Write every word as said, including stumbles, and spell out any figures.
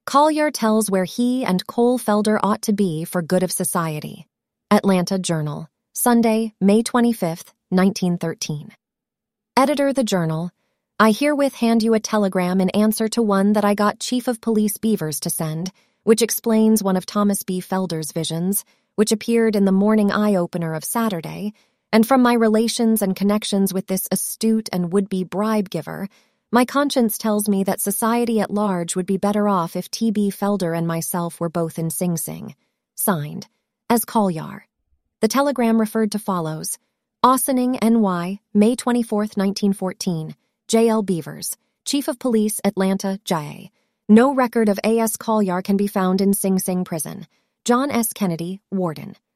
Collier tells where he and Cole Felder ought to be for good of society. Atlanta Journal, Sunday, May twenty-fifth, nineteen thirteen. Editor the Journal, I herewith hand you a telegram in answer to one that I got Chief of Police Beavers to send, which explains one of Thomas B. Felder's visions, which appeared in the Morning Eye-Opener of Saturday, and from my relations and connections with this astute and would-be bribe-giver, my conscience tells me that society at large would be better off if T B. Felder and myself were both in Sing Sing. Signed, as Collier. The telegram referred to follows: Ossining, N Y, May twenty-fourth, nineteen fourteen. J L. Beavers, Chief of Police, Atlanta, J A. No record of A S. Collier can be found in Sing Sing Prison. John S. Kennedy, Warden.